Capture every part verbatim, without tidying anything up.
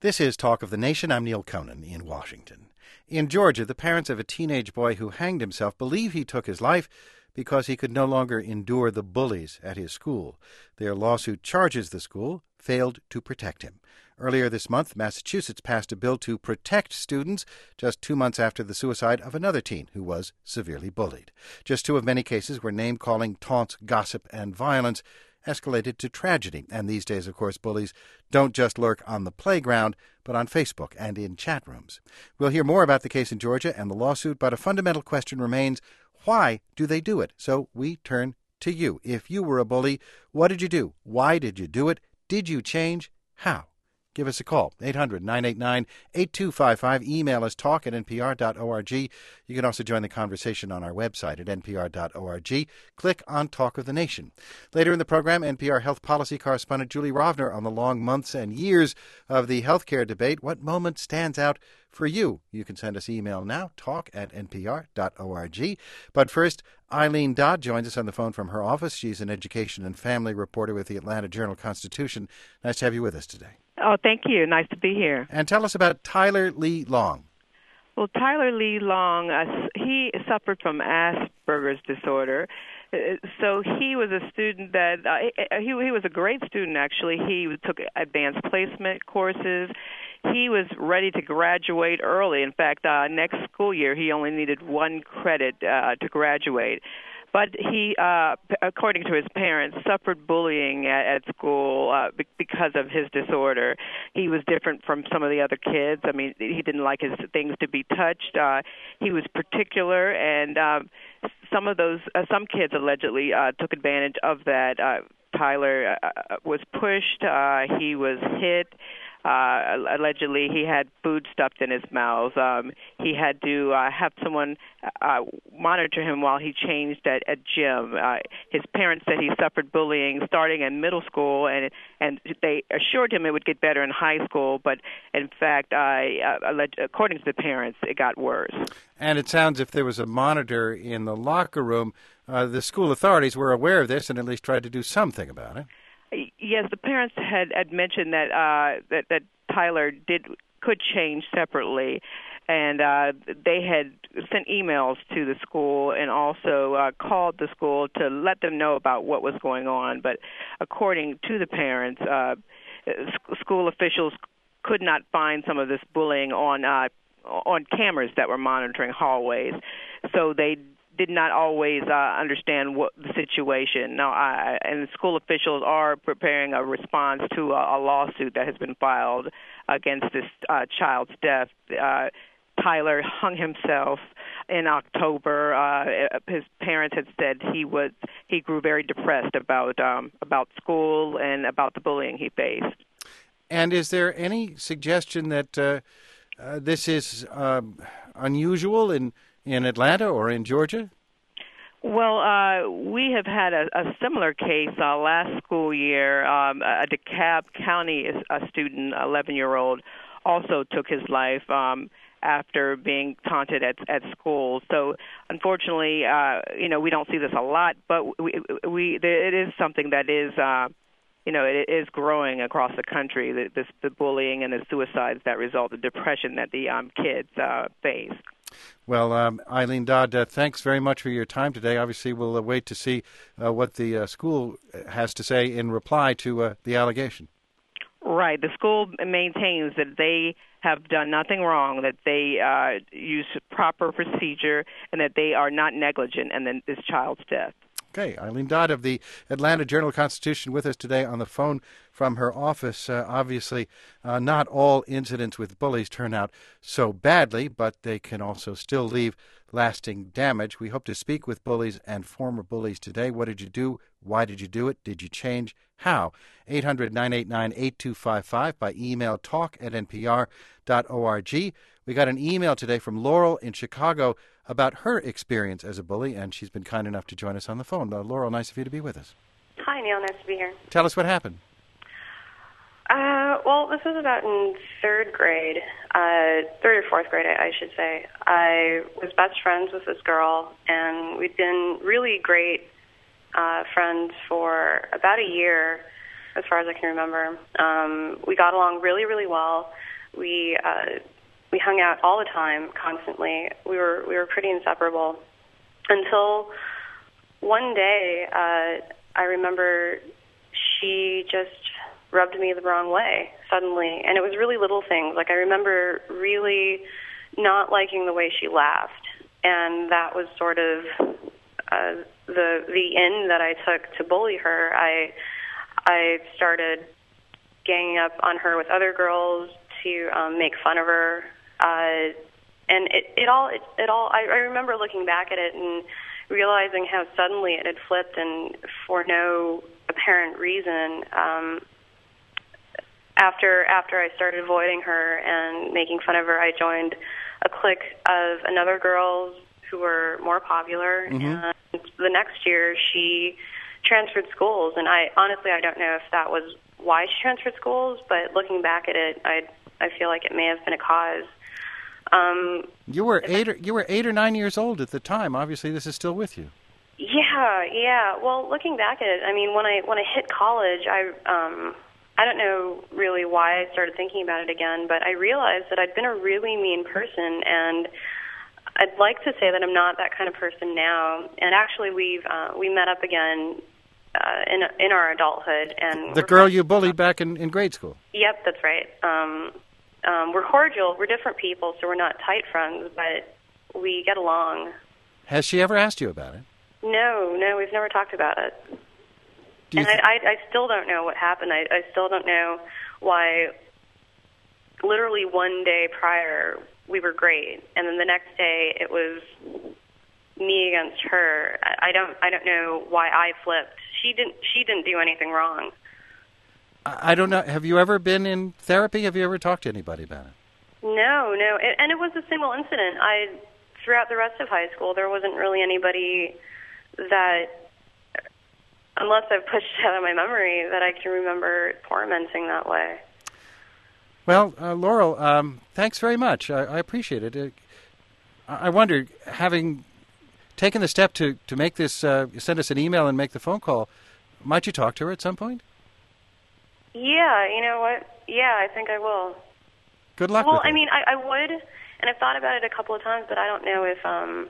This is Talk of the Nation. I'm Neil Conan in Washington. In Georgia, the parents of a teenage boy who hanged himself believe he took his life because he could no longer endure the bullies at his school. Their lawsuit charges the school failed to protect him. Earlier this month, Massachusetts passed a bill to protect students just two months after the suicide of another teen who was severely bullied. Just two of many cases where name-calling, taunts, gossip, and violence escalated to tragedy. And these days, of course, bullies don't just lurk on the playground, but on Facebook and in chat rooms. We'll hear more about the case in Georgia and the lawsuit, but a fundamental question remains, why do they do it? So we turn to you. If you were a bully, what did you do? Why did you do it? Did you change? How? Give us a call, eight hundred, nine eight nine, eight two five five. Email us, talk at n p r dot org. You can also join the conversation on our website at n p r dot org. Click on Talk of the Nation. Later in the program, N P R health policy correspondent Julie Rovner on the long months and years of the healthcare debate. What moment stands out for you? You can send us email now, talk at n p r dot org. But first, Eileen Dodd joins us on the phone from her office. She's an education and family reporter with the Atlanta Journal-Constitution. Nice to have you with us today. Oh, thank you. Nice to be here. And tell us about Tyler Lee Long. Well, Tyler Lee Long, uh, he suffered from Asperger's disorder. Uh, so he was a student that, uh, he, he was a great student, actually. He took advanced placement courses. He was ready to graduate early. In fact, uh, next school year, he only needed one credit uh, to graduate. But he, uh, according to his parents, suffered bullying at, at school uh, be- because of his disorder. He was different from some of the other kids. I mean, he didn't like his things to be touched. Uh, he was particular, and um, some of those, uh, some kids allegedly uh, took advantage of that. Uh, Tyler uh, was pushed. Uh, he was hit. Uh, allegedly, he had food stuffed in his mouth. Um, he had to uh, have someone uh, monitor him while he changed at, at gym. Uh, his parents said he suffered bullying starting in middle school, and and they assured him it would get better in high school. But in fact, uh, uh, according to the parents, it got worse. And it sounds if there was a monitor in the locker room, uh, the school authorities were aware of this and at least tried to do something about it. Yes, the parents had, had mentioned that, uh, that that Tyler did could change separately, and uh, they had sent emails to the school and also uh, called the school to let them know about what was going on. But according to the parents, uh, school officials could not find some of this bullying on uh, on cameras that were monitoring hallways, so they did not always uh, understand what the situation. Now, I, and school officials are preparing a response to a, a lawsuit that has been filed against this uh, child's death. Uh, Tyler hung himself in October. Uh, his parents had said he was he grew very depressed about um, about school and about the bullying he faced. And is there any suggestion that uh, uh, this is uh, unusual in in Atlanta or in Georgia? Well, uh, we have had a, a similar case uh, last school year. Um, a DeKalb County a student, eleven-year-old, also took his life um, after being taunted at, at school. So, unfortunately, uh, you know, we don't see this a lot, but we, we it is something that is, uh, you know, it is growing across the country. The, this, the bullying and the suicides that result, the depression that the um, kids uh, face. Well, um, Eileen Dodd, uh, thanks very much for your time today. Obviously, we'll uh, wait to see uh, what the uh, school has to say in reply to uh, the allegation. Right. The school maintains that they have done nothing wrong, that they uh, use proper procedure, and that they are not negligent in this child's death. Okay, Eileen Dodd of the Atlanta Journal-Constitution with us today on the phone from her office. Uh, obviously, uh, not all incidents with bullies turn out so badly, but they can also still leave lasting damage. We hope to speak with bullies and former bullies today. What did you do? Why did you do it? Did you change? How? eight hundred, nine eight nine, eight two five five by email talk at n p r dot org. We got an email today from Laurel in Chicago about her experience as a bully, and she's been kind enough to join us on the phone. Uh, Laurel, nice of you to be with us. Hi, Neil. Nice to be here. Tell us what happened. Uh, well, this was about in third grade, uh, third or fourth grade, I, I should say. I was best friends with this girl, and we'd been really great uh, friends for about a year. as far as I can remember. Um, we got along really, really well. We uh, we hung out all the time, constantly. We were we were pretty inseparable until one day. Uh, I remember she just rubbed me the wrong way suddenly, and it was really little things. Like I remember really not liking the way she laughed, and that was sort of uh, the the end that I took to bully her. I I started ganging up on her with other girls to um, make fun of her, uh, and it, it all it, it all. I, I remember looking back at it and realizing how suddenly it had flipped, and for no apparent reason. Um, after after I started avoiding her and making fun of her, I joined a clique of another girls who were more popular. Mm-hmm. And the next year, she transferred schools, and I honestly I don't know if that was why she transferred schools, but looking back at it, I I feel like it may have been a cause. Um, you were eight or you were eight or nine years old at the time. Obviously, this is still with you. Yeah, yeah. Well, looking back at it, I mean, when I when I hit college, I um, I don't know really why I started thinking about it again, but I realized that I'd been a really mean person, and I'd like to say that I'm not that kind of person now. And actually, we've uh, we met up again uh, in in our adulthood. And the girl you bullied back in, in grade school. Yep, that's right. Um, um, we're cordial. We're different people, so we're not tight friends, but we get along. Has she ever asked you about it? No, no, we've never talked about it. Do you and th- I, I, I still don't know what happened. I, I still don't know why. Literally one day prior, we were great, and then the next day it was me against her. I, I don't, I don't know why I flipped. She didn't, she didn't do anything wrong. I, I don't know. Have you ever been in therapy? Have you ever talked to anybody about it? No, no, it, and it was a single incident. I, throughout the rest of high school, there wasn't really anybody that, unless I've pushed it out of my memory, that I can remember tormenting that way. Well, uh, Laurel, um, thanks very much. I, I appreciate it. it. I wondered, having taken the step to, to make this, uh, send us an email and make the phone call, might you talk to her at some point? Yeah, you know what? Yeah, I think I will. Good luck well, with it. I mean, I, I would, and I've thought about it a couple of times, but I don't know if... um.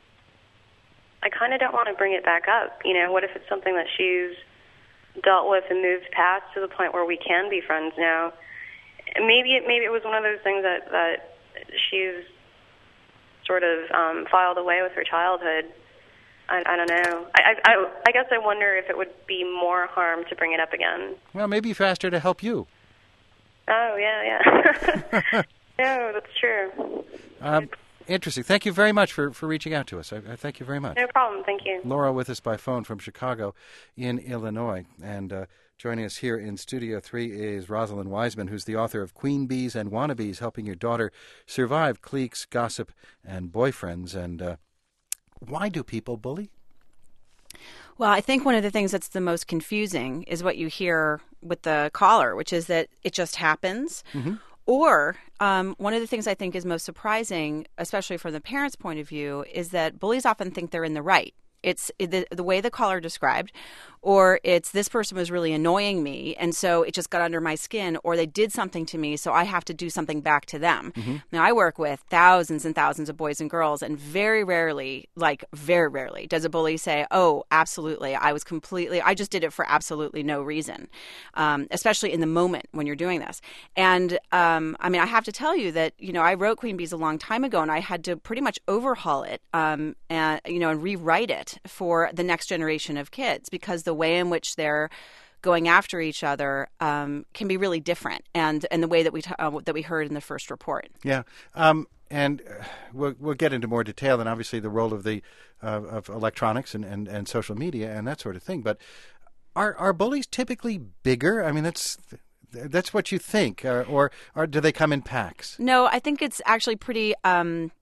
I kind of don't want to bring it back up. You know, what if it's something that she's dealt with and moved past to the point where we can be friends now? Maybe it maybe it was one of those things that that she's sort of um, filed away with her childhood. I, I don't know. I, I I guess I wonder if it would be more harm to bring it up again. Well, maybe you've asked her to help you. Oh yeah, yeah. No, that's true. Um, Interesting. Thank you very much for, for reaching out to us. I, I thank you very much. No problem. Thank you. Laura with us by phone from Chicago in Illinois. And uh, joining us here in Studio three is Rosalind Wiseman, who's the author of Queen Bees and Wannabes, Helping Your Daughter Survive Cliques, Gossip, and Boyfriends. And uh, why do people bully? Well, I think one of the things that's the most confusing is what you hear with the caller, which is that it just happens. Mm-hmm. Or um, one of the things I think is most surprising, especially from the parent's point of view, is that bullies often think they're in the right. It's the, the way the caller described, or it's this person was really annoying me, and so it just got under my skin, or they did something to me, so I have to do something back to them. Mm-hmm. Now, I work with thousands and thousands of boys and girls, and very rarely, like very rarely, does a bully say, oh, absolutely, I was completely, I just did it for absolutely no reason, um, especially in the moment when you're doing this. And, um, I mean, I have to tell you that, you know, I wrote Queen Bees a long time ago, and I had to pretty much overhaul it, um, and, you know, and rewrite it for the next generation of kids, because the way in which they're going after each other um, can be really different, and and the way that we t- uh, that we heard in the first report. Yeah, um, and uh, we'll we'll get into more detail, and obviously the role of the uh, of electronics and, and, and social media and that sort of thing. But are are bullies typically bigger? I mean, that's. That's what you think, uh, or or do they come in packs? No, I think it's actually pretty. Um,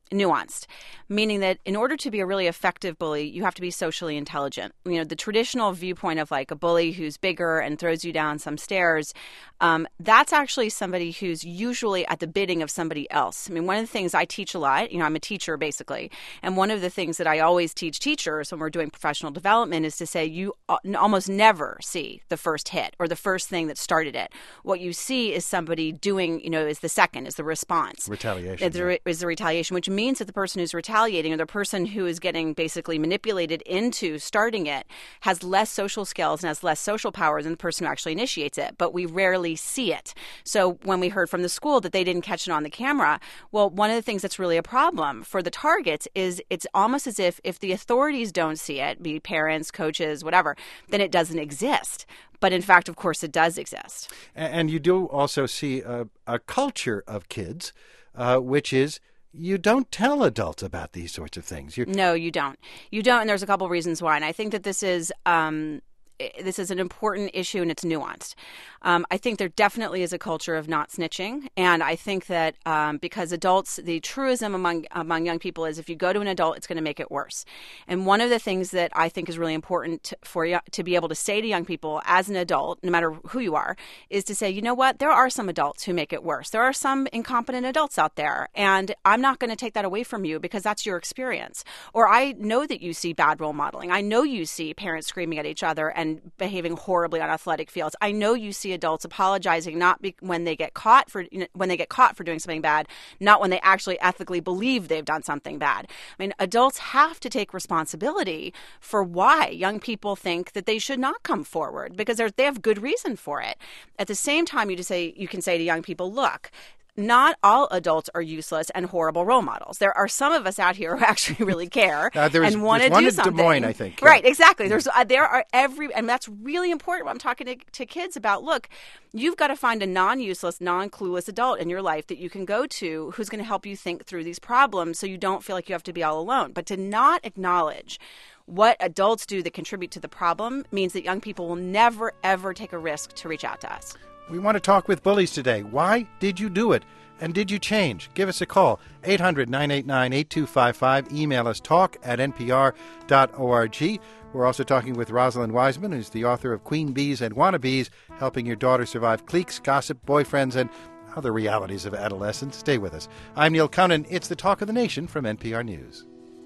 nuanced, meaning that in order to be a really effective bully, you have to be socially intelligent. You know, the traditional viewpoint of like a bully who's bigger and throws you down some stairs, um, that's actually somebody who's usually at the bidding of somebody else. I mean, one of the things I teach a lot, you know, I'm a teacher basically, and one of the things that I always teach teachers when we're doing professional development is to say you almost never see the first hit or the first thing that started it. What you see is somebody doing, you know, is the second, is the response. Retaliation. Is the, re- is the retaliation, which means that the person who's retaliating or the person who is getting basically manipulated into starting it has less social skills and has less social power than the person who actually initiates it. But we rarely see it. So when we heard from the school that they didn't catch it on the camera, well, one of the things that's really a problem for the targets is it's almost as if if the authorities don't see it, be parents, coaches, whatever, then it doesn't exist. But in fact, of course, it does exist. And you do also see a, a culture of kids, uh, which is you don't tell adults about these sorts of things. You're... No, you don't. You don't, and there's a couple of reasons why. And I think that this is um, this is an important issue, and it's nuanced. Um, I think there definitely is a culture of not snitching, and I think that um, because adults, the truism among among young people is if you go to an adult, it's going to make it worse. And one of the things that I think is really important for you to be able to say to young people as an adult, no matter who you are, is to say, you know what, there are some adults who make it worse. There are some incompetent adults out there, and I'm not going to take that away from you because that's your experience. Or I know that you see bad role modeling. I know you see parents screaming at each other and behaving horribly on athletic fields. I know you see adults apologizing not be, when they get caught for you know, when they get caught for doing something bad, not when they actually ethically believe they've done something bad. I mean, adults have to take responsibility for why young people think that they should not come forward because they have good reason for it. At the same time, you just say you can say to young people, look, not all adults are useless and horrible role models. There are some of us out here who actually really care uh, and want to do one something. In Des Moines, I think. Right, yeah. Exactly. There's uh, there are every, and that's really important when I'm talking to, to kids about, look, you've got to find a non-useless, non-clueless adult in your life that you can go to who's going to help you think through these problems so you don't feel like you have to be all alone. But to not acknowledge what adults do that contribute to the problem means that young people will never, ever take a risk to reach out to us. We want to talk with bullies today. Why did you do it? And did you change? Give us a call, eight hundred, nine eight nine, eight two five five. Email us, talk at n p r dot org. We're also talking with Rosalind Wiseman, who's the author of Queen Bees and Wannabes, helping your daughter survive cliques, gossip, boyfriends, and other realities of adolescence. Stay with us. I'm Neil Conan. It's the Talk of the Nation from N P R News.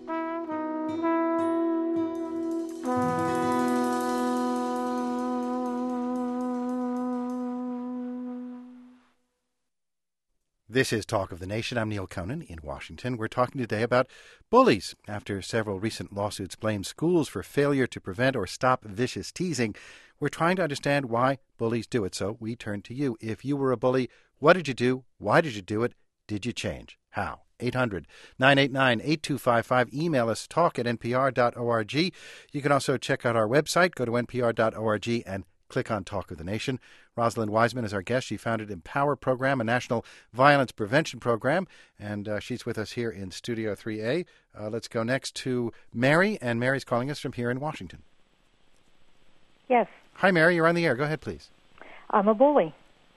This is Talk of the Nation. I'm Neil Conan in Washington. We're talking today about bullies. After several recent lawsuits blame schools for failure to prevent or stop vicious teasing, we're trying to understand why bullies do it. So we turn to you. If you were a bully, what did you do? Why did you do it? Did you change? How? eight hundred, nine eight nine, eight two five five. Email us, talk at n p r dot org. You can also check out our website. Go to n p r dot org and click on Talk of the Nation. Rosalind Wiseman is our guest. She founded Empower Program, a national violence prevention program, and uh, she's with us here in Studio three A. Uh, let's go next to Mary, and Mary's calling us from here in Washington. Yes. Hi, Mary. You're on the air. Go ahead, please. I'm a bully.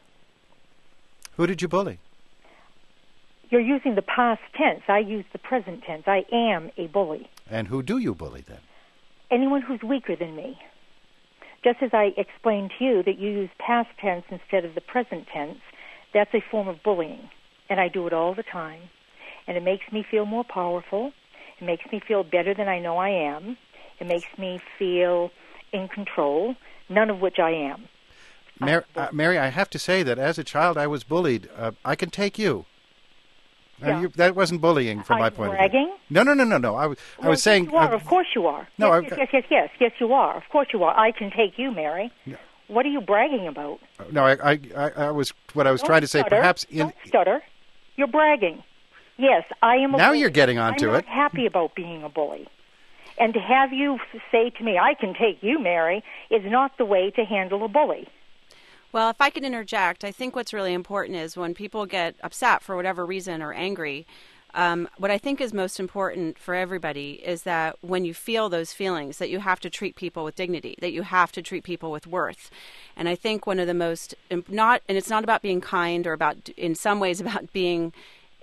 Who did you bully? You're using the past tense. I use the present tense. I am a bully. And who do you bully, then? Anyone who's weaker than me. Just as I explained to you that you use past tense instead of the present tense, that's a form of bullying, and I do it all the time. And it makes me feel more powerful. It makes me feel better than I know I am. It makes me feel in control, none of which I am. Mary, uh, Mary I have to say that as a child I was bullied. Uh, I can take you. Yeah. Uh, you, that wasn't bullying from Are my you point bragging? of view. No, no, no, no, no. I was, well, I was yes, saying... you are. Uh, of course you are. No, yes, I, yes, yes, yes, yes, yes, you are. Of course you are. I can take you, Mary. Yeah. What are you bragging about? No, I, I, I, I was... What I was Don't trying to say, stutter. perhaps... in Don't stutter. You're bragging. Yes, I am a Now bully. you're getting onto I'm it. not happy about being a bully. And to have you say to me, I can take you, Mary, is not the way to handle a bully. Well, if I could interject, I think what's really important is when people get upset for whatever reason or angry, um, what I think is most important for everybody is that when you feel those feelings, that you have to treat people with dignity, that you have to treat people with worth. And I think one of the most, not, and it's not about being kind or about, in some ways, about being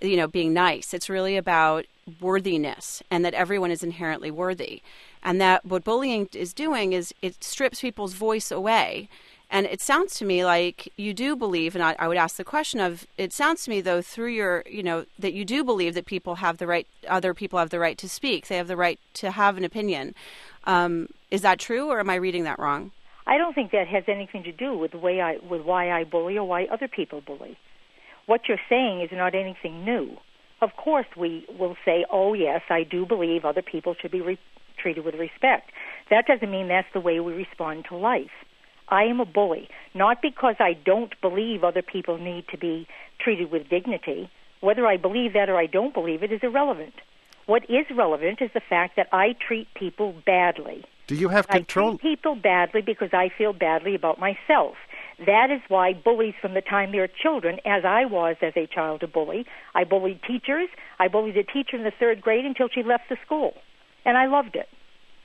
you know, being nice. It's really about worthiness, and that everyone is inherently worthy. And that what bullying is doing is it strips people's voice away. And it sounds to me like you do believe, and I, I would ask the question of, it sounds to me though through your, you know, that you do believe that people have the right, other people have the right to speak. They have the right to have an opinion. Um, is that true, or am I reading that wrong? I don't think that has anything to do with the way I, with why I bully or why other people bully. What you're saying is not anything new. Of course, we will say, oh, yes, I do believe other people should be re- treated with respect. That doesn't mean that's the way we respond to life. I am a bully, not because I don't believe other people need to be treated with dignity. Whether I believe that or I don't believe it is irrelevant. What is relevant is the fact that I treat people badly. Do you have control? I treat people badly because I feel badly about myself. That is why bullies from the time they're children, as I was as a child a bully, I bullied teachers. I bullied a teacher in the third grade until she left the school, and I loved it.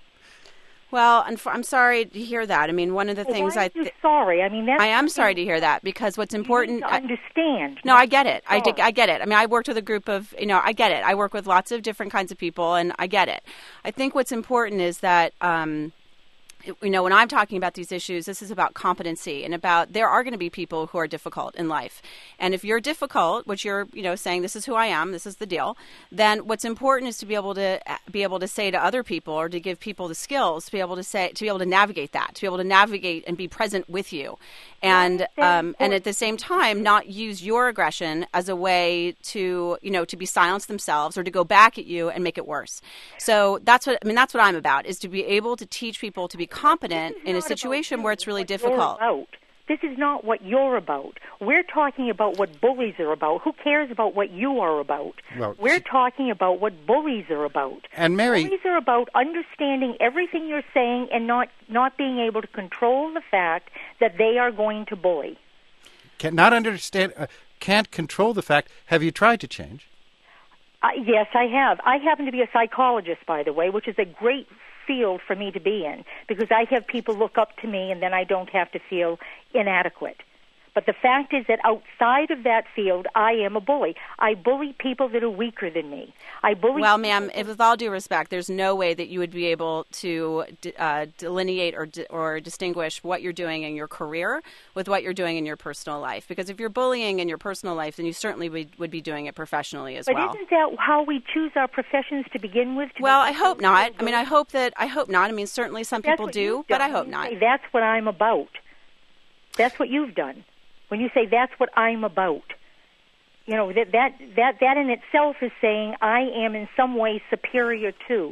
Well, I'm sorry to hear that. I mean, one of the well, things why I... Are you sorry? I mean, that's... I am sorry to hear that, because what's important... You need to understand. No, I get it. I, did, I get it. I mean, I worked with a group of, you know, I get it. I work with lots of different kinds of people, and I get it. I think what's important is that... Um, you know, when I'm talking about these issues, this is about competency and about there are going to be people who are difficult in life. And if you're difficult, which you're, you know, saying this is who I am, this is the deal, then what's important is to be able to be able to say to other people or to give people the skills to be able to say, to be able to navigate that, to be able to navigate and be present with you. And um, and at the same time, not use your aggression as a way to, you know, to be silenced themselves or to go back at you and make it worse. So that's what, I mean, that's what I'm about, is to be able to teach people to be competent in a situation where it's really difficult. This is not what you're about. We're talking about what bullies are about. Who cares about what you are about? Well, We're talking about what bullies are about. And Mary... Bullies are about understanding everything you're saying and not, not being able to control the fact that they are going to bully. Can not understand, uh, can't control the fact. Have you tried to change? Uh, yes, I have. I happen to be a psychologist, by the way, which is a great field for me to be in, because I have people look up to me and then I don't have to feel inadequate. But the fact is that outside of that field, I am a bully. I bully people that are weaker than me. I bully. Well, ma'am, if, with all due respect, there's no way that you would be able to uh, delineate or or distinguish what you're doing in your career with what you're doing in your personal life. Because if you're bullying in your personal life, then you certainly would, would be doing it professionally as but well. But isn't that how we choose our professions to begin with? To well, I hope not. I mean, I hope that I hope not. I mean, certainly some That's people do, but I hope not. That's what I'm about. That's what you've done. When you say that's what I'm about, you know, that, that that that in itself is saying I am in some way superior to.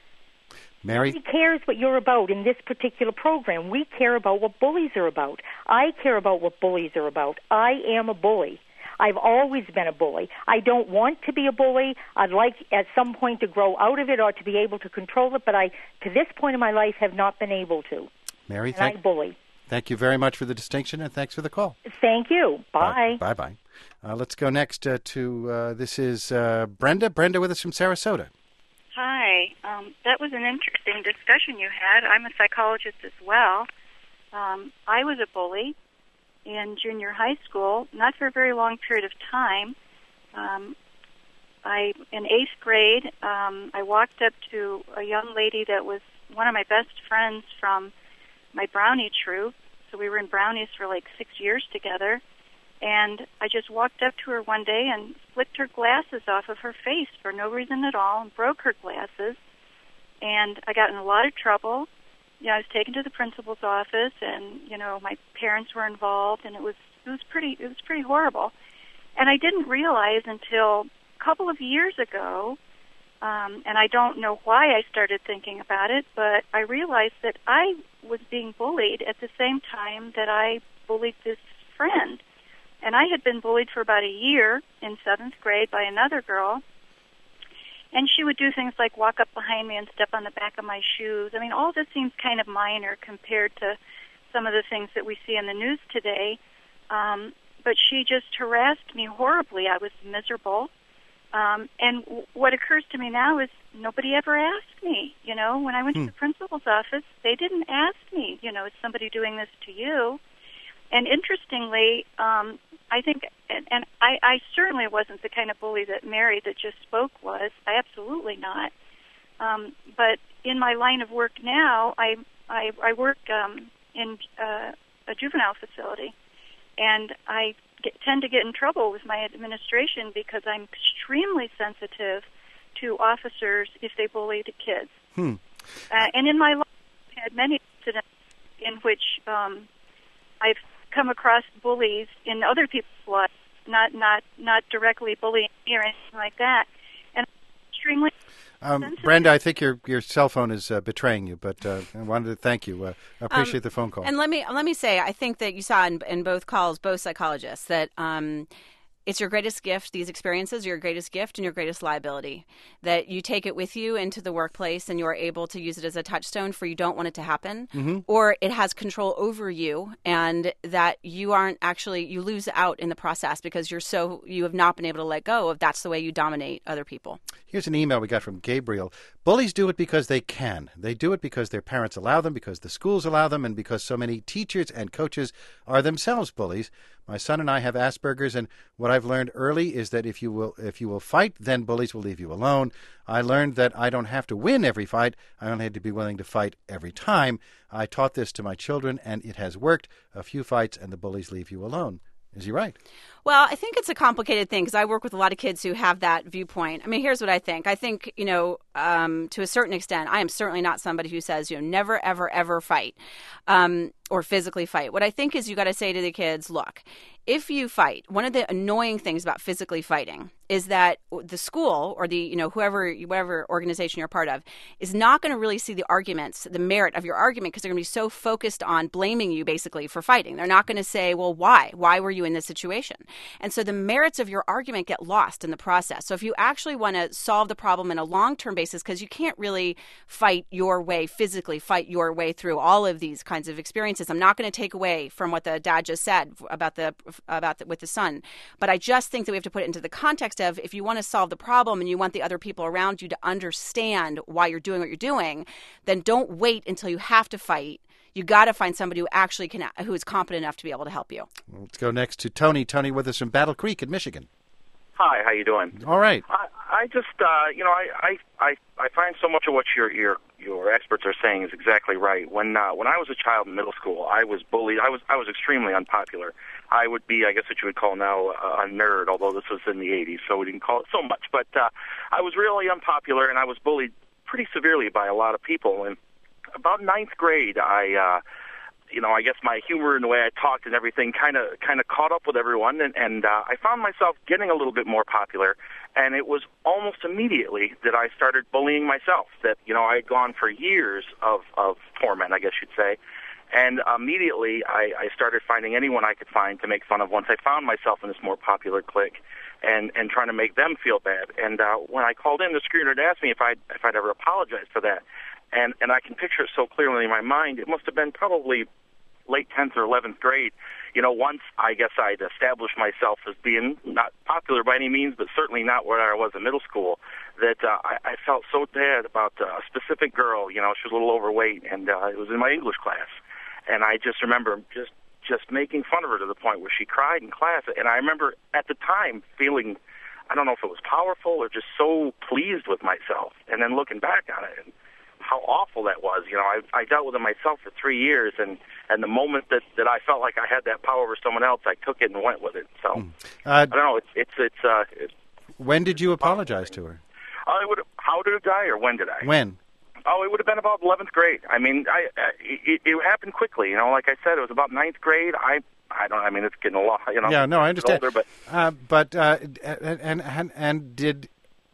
Mary? Nobody cares what you're about in this particular program. We care about what bullies are about. I care about what bullies are about. I am a bully. I've always been a bully. I don't want to be a bully. I'd like at some point to grow out of it or to be able to control it, but I, to this point in my life, have not been able to. Mary, and thank I bully. Thank you very much for the distinction, and thanks for the call. Thank you. Bye. Bye. Bye-bye. Uh, let's go next uh, to, uh, this is uh, Brenda. Brenda with us from Sarasota. Hi. Um, that was an interesting discussion you had. I'm a psychologist as well. Um, I was a bully in junior high school, not for a very long period of time. Um, I, in eighth grade, um, I walked up to a young lady that was one of my best friends from my Brownie troop. So we were in Brownies for like six years together. And I just walked up to her one day and flicked her glasses off of her face for no reason at all and broke her glasses. And I got in a lot of trouble. You know, I was taken to the principal's office, and you know, my parents were involved, and it was it was pretty it was pretty horrible. And I didn't realize until a couple of years ago, um, and I don't know why I started thinking about it, but I realized that I was being bullied at the same time that I bullied this friend. And I had been bullied for about a year in seventh grade by another girl. And she would do things like walk up behind me and step on the back of my shoes. I mean, all this seems kind of minor compared to some of the things that we see in the news today. Um, but she just harassed me horribly. I was miserable. Um, and w- what occurs to me now is nobody ever asked me. You know, when I went hmm. to the principal's office, they didn't ask me, you know, is somebody doing this to you? and interestingly, um, I think, and, and I, I certainly wasn't the kind of bully that Mary that just spoke was. I absolutely not. Um, but in my line of work now, I I, I work um, in uh, a juvenile facility, and I get, tend to get in trouble with my administration because I'm extremely sensitive to officers if they bully the kids. Hmm. Uh, and in my life, I've had many incidents in which um, I've come across bullies in other people's lives, not not not directly bullying me or anything like that. And I'm extremely Um, sensitive. Brenda, I think your your cell phone is uh, betraying you, but uh, I wanted to thank you. Uh, I appreciate Um, the phone call. And let me let me say, I think that you saw in, in both calls, both psychologists, that um, it's your greatest gift. These experiences are your greatest gift and your greatest liability. That you take it with you into the workplace and you are able to use it as a touchstone for you don't want it to happen, Mm-hmm. or it has control over you, and that you aren't actually you lose out in the process because you're so you have not been able to let go of that's the way you dominate other people. Here's an email we got from Gabriel. Bullies do it because they can. They do it because their parents allow them, because the schools allow them, and because so many teachers and coaches are themselves bullies. My son and I have Asperger's, and what I've learned early is that if you will if you will fight, then bullies will leave you alone. I learned that I don't have to win every fight. I only have to be willing to fight every time. I taught this to my children, and it has worked. A few fights, and the bullies leave you alone. Is he right? Well, I think it's a complicated thing because I work with a lot of kids who have that viewpoint. I mean, here's what I think. I think, you know, um, to a certain extent, I am certainly not somebody who says, you know, never, ever, ever fight um, or physically fight. What I think is you got to say to the kids, look, if you fight, one of the annoying things about physically fighting is that the school or the, you know, whoever, whatever organization you're part of is not going to really see the arguments, the merit of your argument because they're going to be so focused on blaming you basically for fighting. They're not going to say, well, why? Why were you in this situation? And so the merits of your argument get lost in the process. So if you actually want to solve the problem in a long-term basis, because you can't really fight your way, physically fight your way through all of these kinds of experiences. I'm not going to take away from what the dad just said about the about the, with the son, but I just think that we have to put it into the context of if you want to solve the problem and you want the other people around you to understand why you're doing what you're doing, then don't wait until you have to fight. You got to find somebody who actually can, who is competent enough to be able to help you. Let's go next to Tony. Tony with us from Battle Creek in Michigan. Hi, how you doing? All right. I, I just, uh, you know, I, I, I, I find so much of what your your your experts are saying is exactly right. When uh, when I was a child in middle school, I was bullied. I was I was extremely unpopular. I would be, I guess, what you would call now a nerd, although this was in the eighties, so we didn't call it so much. But uh, I was really unpopular, and I was bullied pretty severely by a lot of people. And about ninth grade, I. Uh, You know, I guess my humor and the way I talked and everything kind of kind of caught up with everyone, and, and uh, I found myself getting a little bit more popular, and it was almost immediately that I started bullying myself, that, you know, I had gone for years of, of torment, I guess you'd say, and immediately I, I started finding anyone I could find to make fun of once I found myself in this more popular clique, and, and trying to make them feel bad. And uh, when I called in, the screener had asked me if I'd, if I'd ever apologized for that, and, and I can picture it so clearly in my mind. It must have been probably late tenth or eleventh grade. You know, once I guess I'd established myself as being not popular by any means, but certainly not where I was in middle school, that uh, I, I felt so bad about uh, a specific girl. You know, she was a little overweight, and uh, it was in my English class. And I just remember just just making fun of her to the point where she cried in class. And I remember at the time feeling, I don't know if it was powerful or just so pleased with myself. And then looking back on it, and how awful that was. You know, I, I dealt with it myself for three years, and, and the moment that, that I felt like I had that power over someone else, I took it and went with it. So, mm. uh, I don't know, it's, it's, it's, uh, it's when did you apologize to her? Uh, it would, how did it die, or when did I? When? Oh, it would have been about eleventh grade. I mean, I, uh, it, it happened quickly. You know, like I said, it was about ninth grade. I, I don't. I mean, it's getting a lot. You know. Yeah, no, I understand. Older, but uh, but uh, and, and and did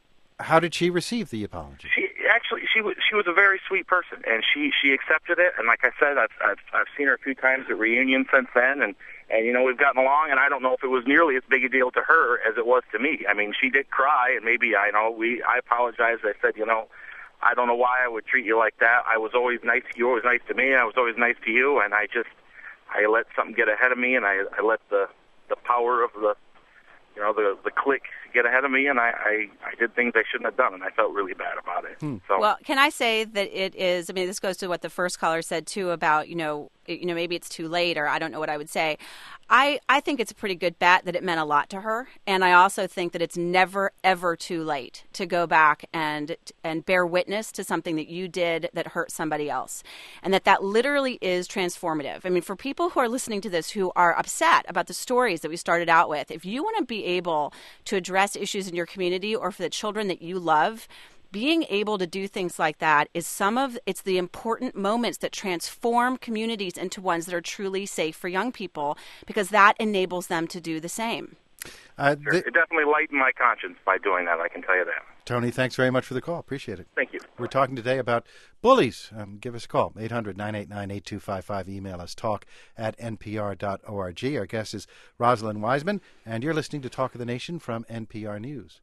how did she receive the apology? She actually she was she was a very sweet person, and she she accepted it. And like I said, I've I've, I've seen her a few times at reunions since then, and and you know we've gotten along. And I don't know if it was nearly as big a deal to her as it was to me. I mean, she did cry, and maybe I know we I apologized. I said, you know, I don't know why I would treat you like that. I was always nice. You were always nice to me. I was always nice to you, and I just I let something get ahead of me, and I I let the the power of the you know the the clique get ahead of me, and I, I I did things I shouldn't have done, and I felt really bad about it. Hmm. So well, can I say that it is? I mean, this goes to what the first caller said too about you know you know, maybe it's too late, or I don't know what I would say. I, I think it's a pretty good bet that it meant a lot to her. And I also think that it's never, ever too late to go back and and bear witness to something that you did that hurt somebody else. And that that literally is transformative. I mean, for people who are listening to this who are upset about the stories that we started out with, if you want to be able to address issues in your community or for the children that you love, being able to do things like that is some of it's the important moments that transform communities into ones that are truly safe for young people, because that enables them to do the same. Uh, Sure. th- It definitely lightened my conscience by doing that, I can tell you that. Tony, thanks very much for the call. Appreciate it. Thank you. We're talking today about bullies. Um, give us a call, eight hundred, nine eight nine, eight two five five. Email us, talk at n p r dot org. Our guest is Rosalind Wiseman, and you're listening to Talk of the Nation from N P R News.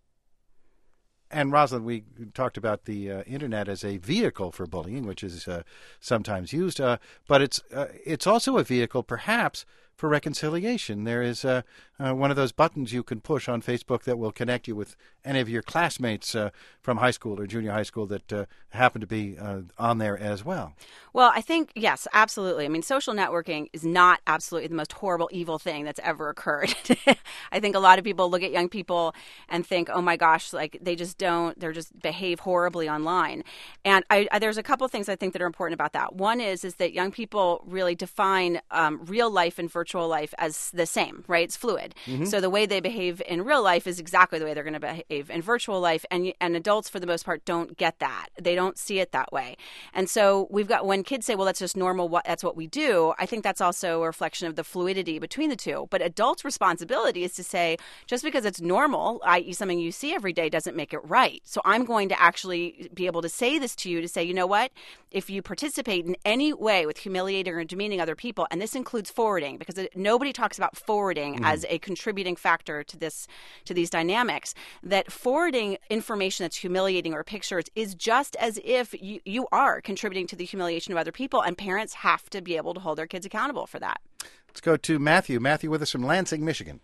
And Rosalind, we talked about the uh, Internet as a vehicle for bullying, which is uh, sometimes used, uh, but it's uh, it's also a vehicle, perhaps, for reconciliation. There is uh, uh, one of those buttons you can push on Facebook that will connect you with any of your classmates uh, from high school or junior high school that uh, happen to be uh, on there as well. Well, I think, yes, absolutely. I mean, social networking is not absolutely the most horrible, evil thing that's ever occurred. I think a lot of people look at young people and think, oh my gosh, like they just don't, they're just behave horribly online. And I, I, there's a couple of things I think that are important about that. One is, is that young people really define um, real life and virtual life as the same, right? It's fluid. Mm-hmm. So the way they behave in real life is exactly the way they're going to behave in virtual life. And, and adults, for the most part, don't get that. They don't see it that way. And so we've got, when kids say, well, that's just normal, what, that's what we do, I think that's also a reflection of the fluidity between the two. But adults' responsibility is to say, just because it's normal, that is something you see every day, doesn't make it right. So I'm going to actually be able to say this to you, to say, you know what, if you participate in any way with humiliating or demeaning other people, and this includes forwarding, because it, nobody talks about forwarding mm-hmm. as a contributing factor to this, to these dynamics, that forwarding information that's humiliating or pictures is just as if you, you are contributing to the humiliation of other people, and parents have to be able to hold their kids accountable for that. Let's go to Matthew. Matthew with us from Lansing, Michigan.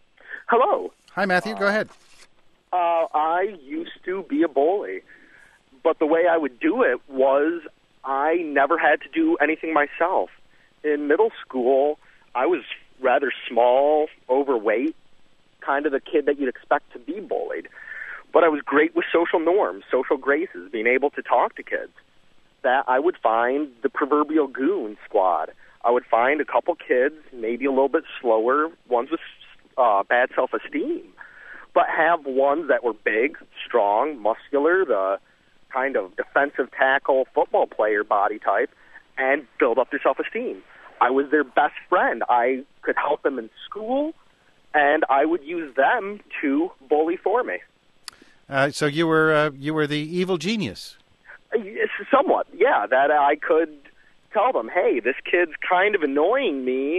Hello. Hi, Matthew. Go ahead. Uh, I used to be a bully, but the way I would do it was I never had to do anything myself. In middle school, I was rather small, overweight, kind of the kid that you'd expect to be bullied. But I was great with social norms, social graces, being able to talk to kids. That I would find the proverbial goon squad. I would find a couple kids, maybe a little bit slower, ones with uh, bad self-esteem, but have ones that were big, strong, muscular, the kind of defensive tackle football player body type, and build up their self-esteem. I was their best friend. I could help them in school, and I would use them to bully for me. Uh, so you were uh, you were the evil genius. Somewhat, yeah. That I could tell them, hey, this kid's kind of annoying me.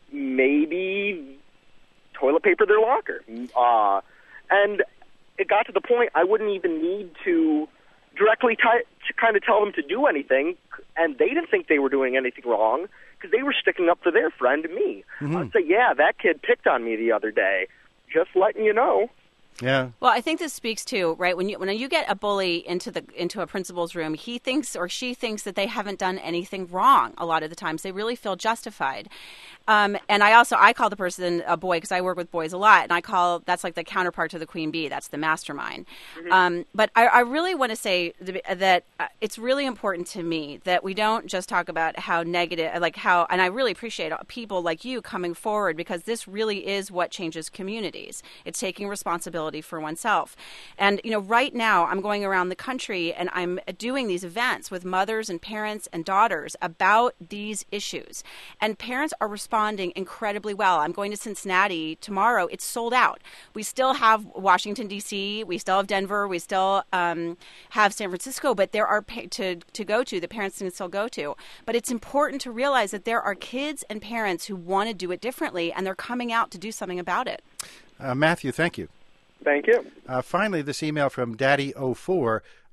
Maybe toilet paper their locker. Uh, and it got to the point I wouldn't even need to directly t- to kind of tell them to do anything, and they didn't think they were doing anything wrong because they were sticking up for their friend, me. Mm-hmm. I'd say, yeah, that kid picked on me the other day. Just letting you know. Yeah. Well, I think this speaks to, right, when you when you get a bully into the into a principal's room, he thinks or she thinks that they haven't done anything wrong. A lot of the times, they really feel justified. Um, and I also I call the person a boy because I work with boys a lot, and I call that's like the counterpart to the queen bee. That's the mastermind. Mm-hmm. Um, but I, I really want to say that it's really important to me that we don't just talk about how negative, like how, and I really appreciate people like you coming forward, because this really is what changes communities. It's taking responsibility for oneself. And, you know, right now I'm going around the country and I'm doing these events with mothers and parents and daughters about these issues. And parents are responding incredibly well. I'm going to Cincinnati tomorrow. It's sold out. We still have Washington, D C. We still have Denver. We still um, have San Francisco, but there are pa- to, to go to, the parents can still go to. But it's important to realize that there are kids and parents who want to do it differently, and they're coming out to do something about it. Uh, Matthew, thank you. Thank you. Uh, finally, this email from Daddy oh four.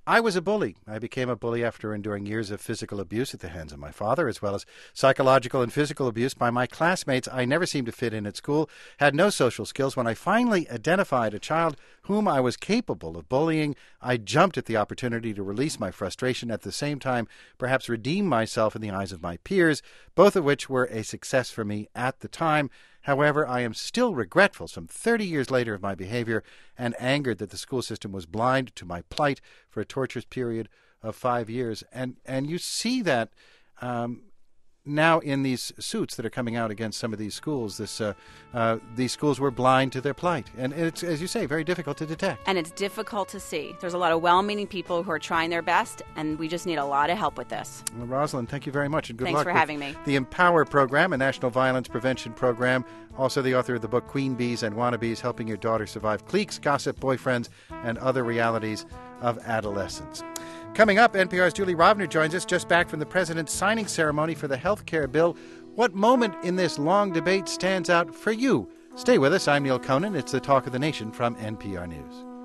I was a bully. I became a bully after enduring years of physical abuse at the hands of my father, as well as psychological and physical abuse by my classmates. I never seemed to fit in at school, had no social skills. When I finally identified a child whom I was capable of bullying, I jumped at the opportunity to release my frustration, at the same time perhaps redeem myself in the eyes of my peers, both of which were a success for me at the time. However, I am still regretful some thirty years later of my behavior and angered that the school system was blind to my plight for a torturous period of five years. And and you see that um, now in these suits that are coming out against some of these schools. This uh, uh, these schools were blind to their plight. And it's, as you say, very difficult to detect. And it's difficult to see. There's a lot of well-meaning people who are trying their best, and we just need a lot of help with this. Well, Rosalind, thank you very much, and good Thanks luck for with having me. the Empower program, a national violence prevention program. Also the author of the book Queen Bees and Wannabes, helping your daughter survive cliques, gossip, boyfriends, and other realities of adolescence. Coming up, N P R's Julie Rovner joins us, just back from the president's signing ceremony for the health care bill. What moment in this long debate stands out for you? Stay with us. I'm Neil Conan. It's the Talk of the Nation from N P R News.